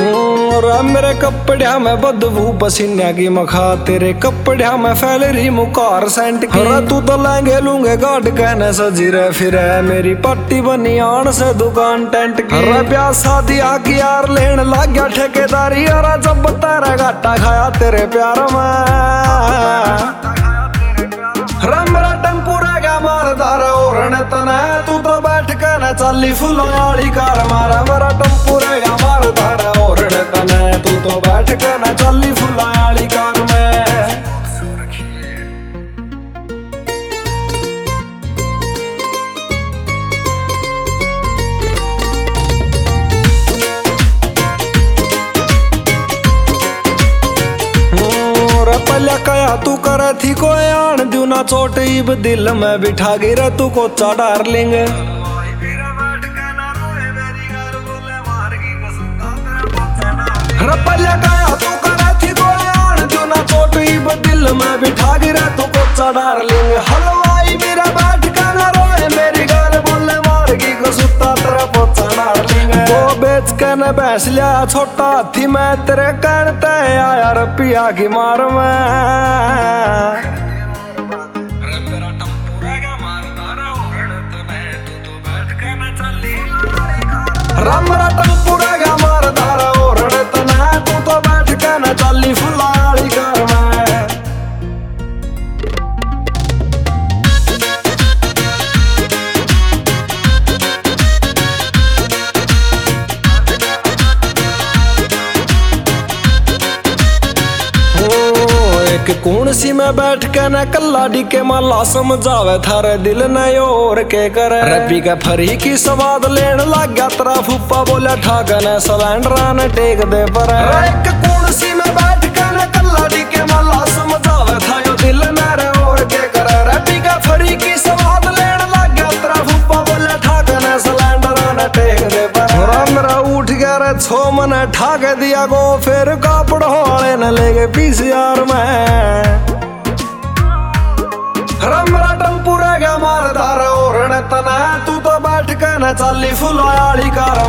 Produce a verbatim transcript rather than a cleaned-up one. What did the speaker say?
और मेरे कपड़िया में बदबू पसीना की मखा, तेरे कपड़िया में फैल रही मुकार सेंट की। तू तो लहंगे लूंगे गाड़ कहने सजी रहे फिर मेरी पट्टी बनी आन से दुकान टेंट की। ब्याह शादी आकी यार लेन लग गया ठेकेदारी, और जब तेरा घाटा खाया तेरे प्यार में। मेरा टेम्पू रह गया मारदार और तना, तू तो बैठ के न चाली फूलों वाली कार मारा। मेरा टेम्पू रह गया मारदार और तना, तू तो बैठ के न चाली फूलों वाली कार में। पहले कया तू करे थी कोई आन दू ना चोट इब दिल में बिठा गिरा तू कोचा डार्लिंग। पहले कया तू करे थी कोई आन दू ना चोट इब दिल में बिठा गिरा तू कोचा डार्लिंग। हलवाई मेरा बैठ के ना रोए मेरी गाल बोले मारगी को सुता तेरा पोचा डार्लिंग। वो बेच के न बैस लिया छोटा हाथी मैं तेरे कहते आया रुपया की मार में। मेरा टेम्पू रह गया मारदार और तना, तू तो बैठ के न चाली फुलाड़ी कार में। कौन सी में बैठ के न कल्ला डी के माला समझावे थारे दिल न और के करे। रबी का फरी की स्वाद लेन लग गया तेरा फूफा बोला ठाका न सिलेंडर न टेक दे पर। एक कौन सी में बैठ के न कल्ला डी के माला समझावे था यो दिल न रे और के करे। रबी का फरी की स्वाद लेन लग गया तेरा फूफा बोला ठाका न सिलेंडर न टेक दे पर। मेरा उठ गया रे छो मन ठाक दिया गो फिर कापड़ वाले न लेगे पीसीआर में। मेरा टेम्पू रह गया मारदार और तना, तू तो बैठ के न चाली फुलाड़ी कार